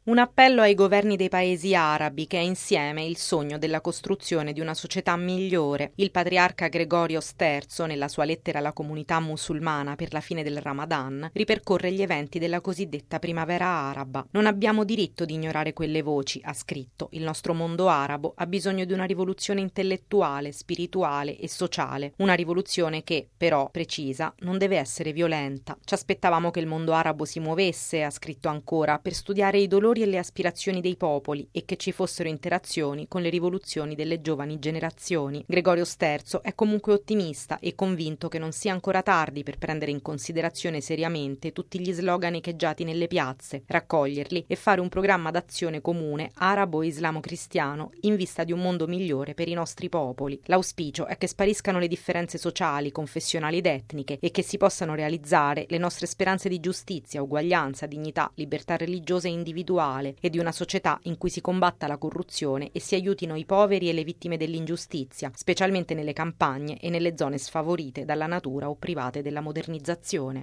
Un appello ai governi dei paesi arabi che è insieme il sogno della costruzione di una società migliore. Il patriarca Gregorio Sterzo, nella sua lettera alla comunità musulmana per la fine del Ramadan, ripercorre gli eventi della cosiddetta primavera araba. Non abbiamo diritto di ignorare quelle voci, ha scritto. Il nostro mondo arabo ha bisogno di una rivoluzione intellettuale, spirituale e sociale. Una rivoluzione che, però, precisa, non deve essere violenta. Ci aspettavamo che il mondo arabo si muovesse, ha scritto ancora, per studiare i dolori e le aspirazioni dei popoli e che ci fossero interazioni con le rivoluzioni delle giovani generazioni. Gregorio Sterzo è comunque ottimista e convinto che non sia ancora tardi per prendere in considerazione seriamente tutti gli slogan echeggiati nelle piazze, raccoglierli e fare un programma d'azione comune arabo-islamo-cristiano in vista di un mondo migliore per i nostri popoli. L'auspicio è che spariscano le differenze sociali, confessionali ed etniche e che si possano realizzare le nostre speranze di giustizia, uguaglianza, dignità, libertà religiosa e individuale e di una società in cui si combatta la corruzione e si aiutino i poveri e le vittime dell'ingiustizia, specialmente nelle campagne e nelle zone sfavorite dalla natura o private della modernizzazione.